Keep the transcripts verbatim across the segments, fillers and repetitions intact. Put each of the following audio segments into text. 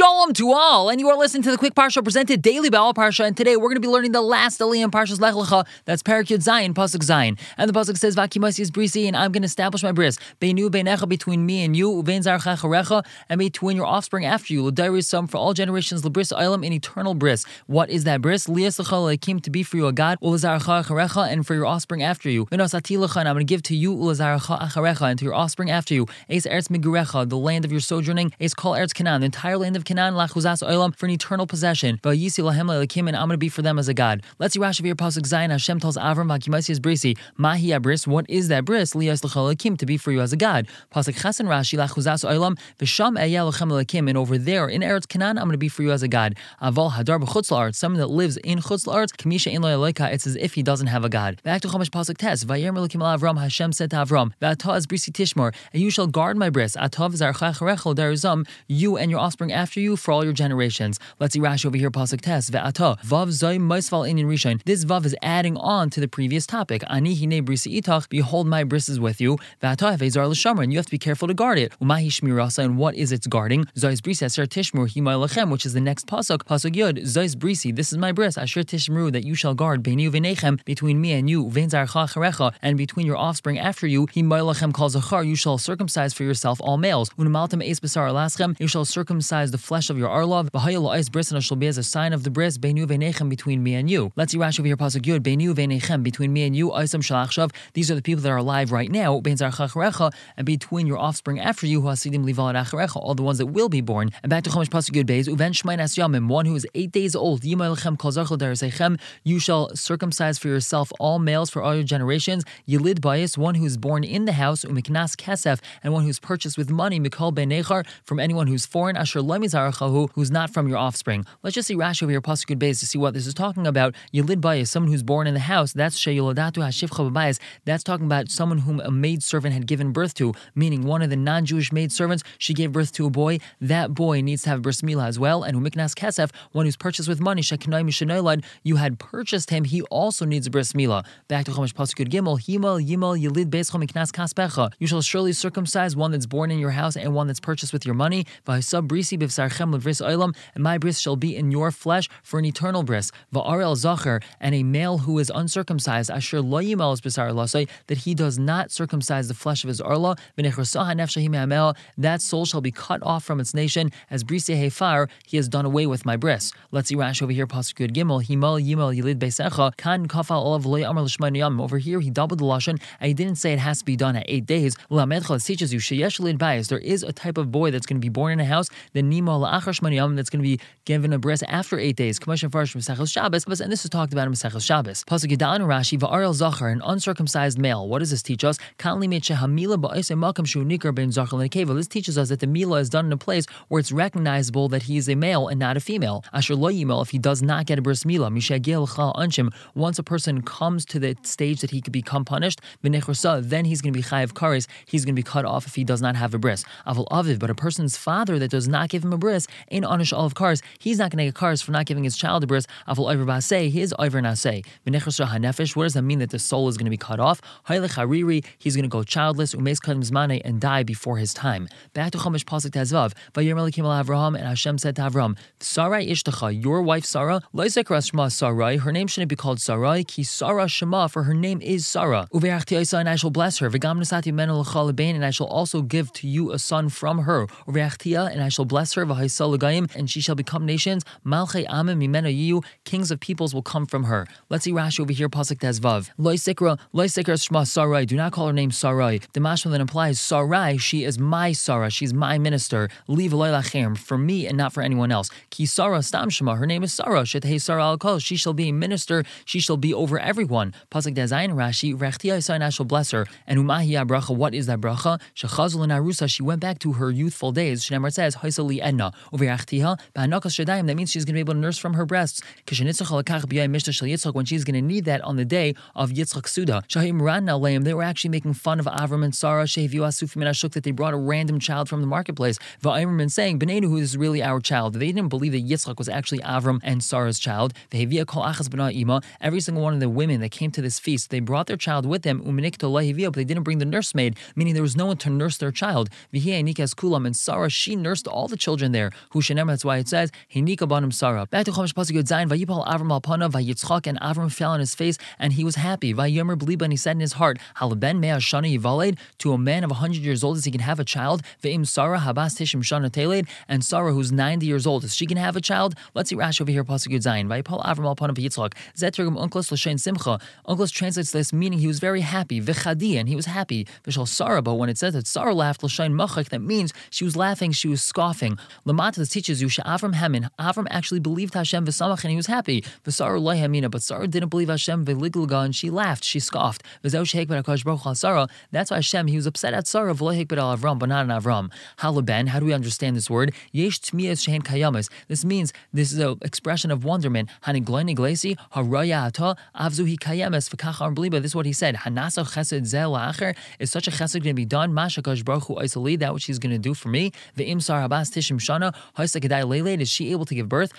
Shalom to all, and you are listening to the Quick Parsha presented daily by All Parsha, and today we're going to be learning the last Aliyah in Parsha's Lech Lecha. That's Parak Yud Zayin, Pasuk Zayin. And the Pasuk says, Vakimasi is brisi, and I'm going to establish my bris. Beinu beinecha, between me and you, uvein zarcha charecha, and between your offspring after you. L'dairi some for all generations, l'bris olam, an eternal bris. What is that bris? Lias lecha lekim, to be for you a God, ulazarcha charecha, and for your offspring after you. V'nosati lecha, and I'm going to give to you ulazarcha acharecha, and to your offspring after you. Eis eretz migurecha, the land of your sojourning. Eis kol eretz Canaan, the entire land of Canaan, lachuzas olam, for an eternal possession. V'yisi lahem le'lekim, and I'm going to be for them as a God. Let's see Rashi here, Pasuk Zayin. Hashem tells Avram, Vakimasi is brisi. Mahi abris, what is that bris? Lias lecha lekim, to be for you as a God. Pasuk Chasen Rashi, lachuzas olam, v'sham eyeh lechem le'lekim, and over there in Eretz Canaan, I'm going to be for you as a God. Aval hadar b'chutz la'aretz, someone that lives in chutz la'aretz, kamisha ein lo eloka, it's as if he doesn't have a God. Back to Chumash Pasuk Tes. Vayer lekim al Avram, Hashem said to Avram, V'atah is brisi tishmor, and you shall guard my bris. Atav zarcha charecha darizam, you and your offspring after you for all your generations. Let's see Rashi over here, Pasuk Tes. Ve'atah vav zay moisval inin rishon. This vav is adding on to the previous topic. Ani hine brisi itach, behold my bris is with you. Ve'atah ve'zar l'shamar, and you have to be careful to guard it. Umahi shmirasa, and what is its guarding? Zayis brisi asher tishmur himay lechem, which is the next pasuk. Pasuk yud. Zayis brisi, this is my bris asher tishmru, that you shall guard beinu v'nechem, between me and you, vein zarcha charecha, and between your offspring after you. Himay lechem kol zachar, you shall circumcise for yourself all males. Unamaltem eis besar alaschem, you shall circumcise the flesh of your arlov. V'hayel la'is bris, and it shall be as a sign of the bris beinu v'nechem, between me and you. Let's see Rashi over here, pasuk yud. Beinu v'nechem, between me and you. Aisam shalachshav, these are the people that are alive right now. Bein zarcha charecha, and between your offspring after you, who hasidim livad acharecha, all the ones that will be born. And back to Chumash pasuk yud beis. Uven shmay nas yamim, one who is eight days old. Yimay lechem kol zarcha darisechem, you shall circumcise for yourself all males for all your generations. Yilid bayis, one who is born in the house. Umiknas kesef, and one who is purchased with money. Mikol ben nechar, from anyone who's foreign. Asher lemizarachahu, who's not from your offspring. Let's just see Rashi over here, pasuk yud beis, to see what this is talking about. Yilid bayis, someone who's born in the house. That's sheyoladatu hashivcha b'bayis. That's talking about someone whom a maidservant had given birth to, meaning one of the non-Jewish maidservants, she gave birth to a boy. That boy needs to have bris milah as well. And umiknas kesef, one who's purchased with money, shekinoi mishanoilad, you had purchased him, he also needs a bris milah. Back to Chumash pasuk yud gimel. Himal yimal yilid beischa miknas kaspecha, you shall surely circumcise one that's born in your house and one that's purchased with your money. V'hisab brisi b'vsarchem l'vris olam, and my bris shall be in your flesh for an eternal bris. Va'arel zacher, and a male who is uncircumcised, asher lo yimal es b'sar lasai, that he does not circumcise the flesh of his arla, v'nechrasah hanefsha himamel, that soul shall be cut off from its nation, as brisi hefar, he has done away with my bris. Let's see Rashi over here, pasuk yud gimel. Himal yimal yilid beisecha, kan kafal olav lo yamar l'shmay yam. Over here he doubled the lashon, and he didn't say it has to be done at eight days. L'amedcha, it teaches you sheyesh lid bayis, there is a type of boy that's going to be born in a house, the nimo la'achar shmay yam, that's going to be given a bris after eight days. Commission first from Mesechus Shabbos, and this is talked about in Mesechus Shabbos. Pasuk Yudal and Rashi, va'arel zachar, an uncircumcised male. What does this teach us? This teaches us that the milah is done in a place where it's recognizable that he is a male and not a female. Asher lo yimel, if he does not get a bris milah, mishagil chal anshim, once a person comes to the stage that he could become punished, then he's going to be chayav kares, he's going to be cut off if he does not have a bris. Aval aviv, but a person's father that does not give him a bris, in anish olive kares, he's not going to get kares for not giving his child a bris. Aval over basei, he is over nasei. V'nechrasah hanefesh, what does that mean that the soul is going to be cut off? Haylech hariri, he's going to go childless, umeis kadim zmanei, and die before his time. Back to Chumash pasuk tezvav. Vayer melikim al Avraham, and Hashem said to Avram, Sarai ishtacha, your wife Sarah, loisekras shema Sarai, her name shouldn't be called Sarai, ki Sarah shema, for her name is Sarah. Uve'achti isa, and I shall bless her. V'gam nasati menu l'chal lebein, and I shall also give to you a son from her. Uve'achtia, and I shall bless her. V'haisal l'gayim, and she shall become nations. Malchei amim mimena yiyu, kings of peoples will come from her. Let's see Rashi over here, pasuk tezvav. Loisekra, loisekras shema Sarai, do not call her name Sarai. The mashma that implies Sarai, she is my Sarah, she's my minister. Leave lachem, for me and not for anyone else. Ki Sarah stam shema, her name is Sarah. Shetei Sarah al kol, she shall be a minister, she shall be over everyone. Pasuk dezayin Rashi, rechtia isa, and I shall bless her. And umahi bracha, what is that bracha? Shechazul and arusa, she went back to her youthful days. Shneimar says, haisali edna. Uverachtiha, ba'anakas shadayim, that means she's going to be able to nurse from her breasts. Kishenitzach alakach b'yay mishta shel Yitzchak, when she's going to need that on the day of Yitzchak Suda. Shahim ran aleim, they were actually making fun of Avram and Sarah, shehivu asufim and ashuk, that they brought a random child from the marketplace. Va'ayim and saying, B'neinu, who is really our child. They didn't believe that Yitzchak was actually Avram and Sarah's child. V'hevia kol achas b'na ima, every single one of the women that came to this feast, they brought their child with them, uminikto lahevia, but they didn't bring the nursemaid, meaning there was no one to nurse their child. V'hiya nikas kulam, and Sarah, she nursed all the children children there. Hushanem, that's why it says, Hinika banim Sarah. Back to Chumash Pasuk Yud Zayin, Vayipal Avram al Pana, Vayitzchak, and Avram fell on his face, and he was happy. Vayomer Bliba, and he said in his heart, Halaben mea shana yivaled, to a man of a hundred years old, as he can have a child. Ve'im Sarah habas tishim shana teled, and Sarah, who's ninety years old, as she can have a child. Let's see Rashi over here, Pasuk Yud Zayin. Vayipal Avram al Pana Vayitzchak. Zetergum Unclos l'shein simcha. Unclos translates this meaning he was very happy. V'chadi, and he was happy. V'shal Sarah, but when it says that Sarah laughed l'shein machak, that means she was laughing, she was scoffing. Lamata, this teaches you Avram Hemin. Avram actually believed Hashem v'samach, and he was happy. V'Sarah lo hamina, but Sarah didn't believe Hashem v'liglga, and she laughed, she scoffed. V'zeu shehekbet HaKadosh Baruch Hu Sarah. That's why Hashem, he was upset at Sarah v'lo hekbet al Avram, but not on Avram. Halaben, how do we understand this word? Yesh tmiyas shehen kayamas. This means this is an expression of wonderment. Hanigloin iglesi haraya ata avzuhi kayamas v'kachar bliba. This is what he said. Hanasa chesed zeh la'acher. Is such a chesed going to be done? Masha HaKadosh Baruch Hu isoli, that which he's going to do for me. V'im Sarah habas tishim shana ha'isa kedai leiled. Is she able to give birth?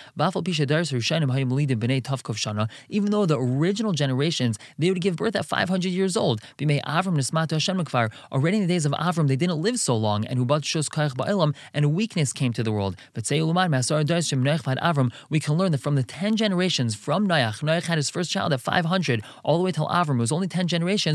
Even though the original generations, they would give birth at five hundred years old. Already in the days of Avram, they didn't live so long, and and a weakness came to the world. But we can learn that from the ten generations from Noach, Noach had his first child at five hundred, all the way till Avram. It was only ten generations.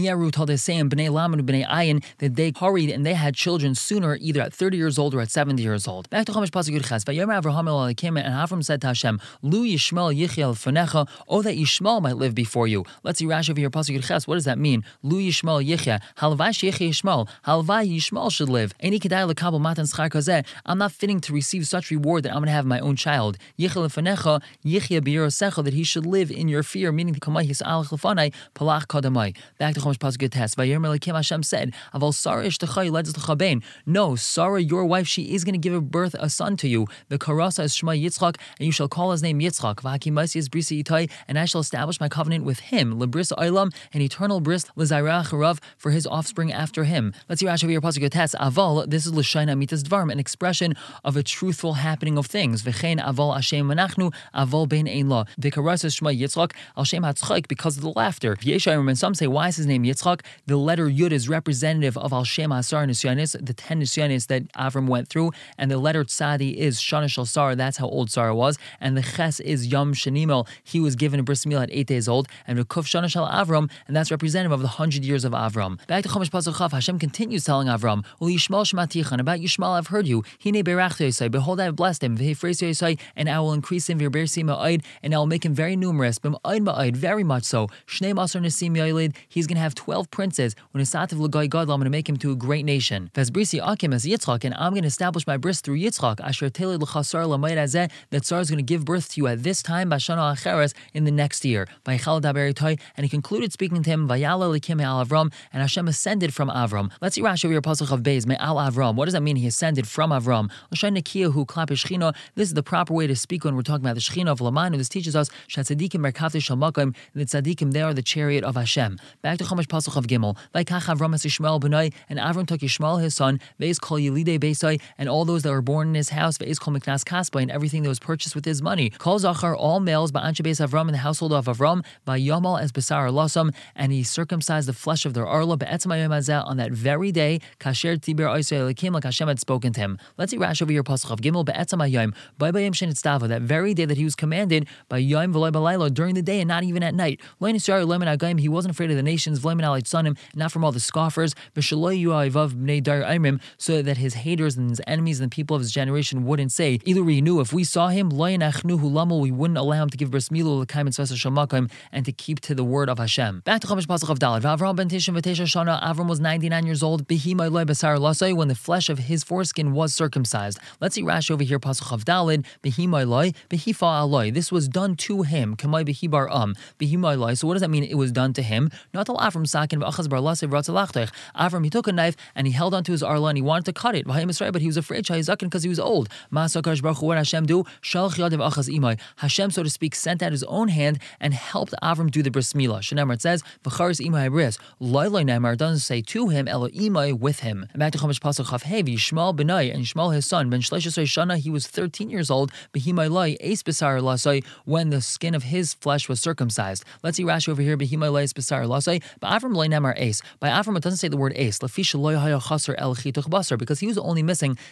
That they hurried and they had children sooner, either at thirty years old or at seventy years old. Back to Chumash Pasuk Yud Ches. Avraham came and Avram said to Hashem, Lu Yishmael Yichel Fanecha, oh that Yishmael might live before you. Let's see Rashi over here, Pasuk Yud Ches. What does that mean? Lu Yishmael Yichya. Halvai Sheyechya Yishmael. Halvai Yishmael should live. Any kedai lekabel matan schar kazeh. I'm not fitting to receive such reward that I'm going to have my own child. Yichel Fanecha Yichya B'Yerosecha, that he should live in your fear, meaning Kamai Hisa'alach Lefanai Palach Kadamai. Back to Chumash Pasuk Yud Tes. Vayomer Elokim Hashem said, Aval Sarah Ishtachai Ledz L'chabein. No, Sarah, your wife, she is going to give birth a son to you. The Karasa is Shema Yitzchak, and you shall call his name Yitzchak. V'hakimaisi is Brisi Itai, and I shall establish my covenant with him. Lebris Olam, an eternal bris, L'zayrach Harav, for his offspring after him. Let's see Rashi over here, Pasuk Yud Tes. Aval, this is L'shayin Amitas Dvarim, an expression of a truthful happening of things. V'chein Aval Hashem Manachnu, Aval Ben Ein La. The Karasa is Shema Yitzchak, Al Shem HaTzchak, because of the laughter. Yeshayim, and some say, why is his name Yitzchak? The letter Yud is representative of Al Shem HaSar Nisyanis, the ten Nisyanis that Avram went through, and the letter Tzadi is Shana Shal Sarah, that's how old Sarah was, and the Ches is Yom Shanimel, he was given a bris milah at eight days old, and the Kuf Shana Shal Avram, and that's representative of the hundred years of Avram. Back to Chumash Pasuk Chav, Hashem continues telling Avram, Ul Yishmael Shematicha, and about Yishmael I've heard you, Hine Berachta Yisai, behold I have blessed him, V'hefreis Yisai, and I will increase him, V'bersi Ma'id, and I will make him very numerous, B'ma'id Ma'id, very much so, Shnei Masar Nesim Yailid, he's going to have twelve princes, when Esativ L'gai Gadol, I'm going to make him to a great nation. V'azbrisi Akim as Yitzchak, and I'm going to establish my bris through Yitzchak, Asher Teled L'chasar L'mayid Azeh, that Sarah is going to give birth to you at this time, Bashana Acheres, in the next year. Vaychal Daber Itai, and he concluded speaking to him, Vayala L'kim Al Avram, and Hashem ascended from Avram. Let's see Rashi over here, Pasuk of Beis, Me'al Avram. What does that mean? He ascended from Avram. L'shay Nekiyahu Klap Shechina. This is the proper way to speak when we're talking about the Shechina of Lamanu. This teaches us Shatzadikim Merkavte Shalmakim, the Tzadikim, they are the chariot of Hashem. Back to Chumash Pasuk of Gimel. Like Avram as Yishmael Benai, and Avram took Yishmael his son, Veis Kol Yelidei Beisai, and all those that were born in his house, Veis Kol Miknas Kaspa, and everything that was purchased with his money. Kol Zachar, all males, Ba'anche Beis Avram, in the household of Avram, Yamal as Besar Lasam, and he circumcised the flesh of their arla, Be'etzma Yom Hazeh, on that very day, Kasher Tiber Oisei Elikim, like Hashem had spoken to him. Let's see Rashi over here, Pasuk of Gimel, Be'etzma Yom, by Bayim Shen Tztava, that very day that he was commanded by Yom V'loi Balaylo, during the day and not even at night. Loin Yisrael Lemin Agayim, he wasn't afraid of the nations, V'lemin Alayt Sanim, not from all the scoffers, V'shaloi Yu'ayvav B'nei Dar Aimrim, so that his haters and his enemies and the people of his generation wouldn't say, either we knew if we saw him, Loin Achnuhu Lamul, we wouldn't allow him to give bris milu l'kaim and svesa shamakim, and to keep to the word of Hashem. Back to Chumash Pasuk of Dalet. V'Avram ben Tishim v'Tesha Shana. Avram was ninety-nine years old. Behimai loy basar lasai, when the flesh of his foreskin was circumcised. Let's see Rashi over here. Pasuk of Dalet. Behimai loy behifa aloy. This was done to him. Kamai behibar um behimai loy. So what does that mean? It was done to him. Not till Avram sakin v'achaz bar lasai v'ratzalachtech. Avram, he took a knife and he held onto his arla and he wanted to cut it. V'hayim Yisrael, but he was afraid shayizakin because he was old. Ma'asakash baruch hu, what Hashem do? Shalch yadav achaz imai. Hashem, so to speak, sent out his own hand and helped Avram do the bris milah. Shenemar, it says, v'charis imai bris. Loi loi nemar, doesn't say to him, elo imai, with him. And back to Chumash Pasuk Chav Hey, Yishmael benai, and Yishmael his son, ben shleishes shana, he was thirteen years old, behimai loi, eis besar lasai, when the skin of his flesh was circumcised. Let's see Rashi over here, behimai loi, eis besar lasai, but Avram loi nemar eis. By Avram, it doesn't say the word eis, lafisha loi haya chaser el chituch basar, because he was only missing simply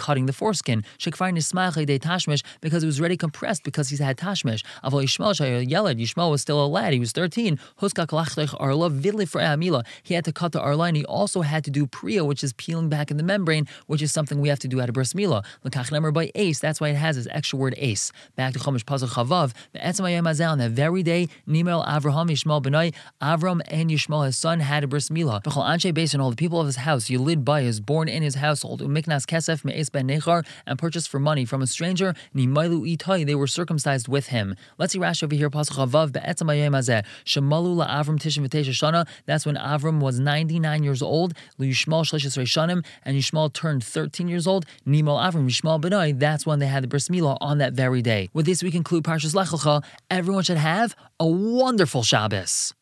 cutting the foreskin. Shekvar nismach de tashmish, because it was already compressed because he's had tashmish. Avol Yishmael shaya yelad. Yishmael was still a lad. He was thirteen. Huskak lachdech arla vidli for amila. He had to cut the arla, and he also had to do priya, which is peeling back in the membrane, which is something we have to do at a bris milah. L'kach nemer by ace. That's why it has this extra word ace. Back to Chumash Pasuk Chavav. On that very day, Nimel Avraham Yishmael Benai, Avram and Yishmael his son had a bris milah. B'chol anshe based on all the people of his house, Yelid by is born in his household. Umiknas kesef me'es ben nechar, and purchased for money from a stranger. Nimailu itai, they were circumcised with him. Let's see Rashi over here. Pasuk Chavav be'etzam hayom hazeh shemalu la'Avram tishin v'tesha shana. That's when Avram was ninety-nine years old. L'Yishmael shleishes shanim, and Yishmael turned thirteen years old. Nimel Avram Yishmael Benai. That's when they had the bris milah on that very day. With this, we conclude Parshas Lech Lecha. Everyone should have a wonderful Shabbos.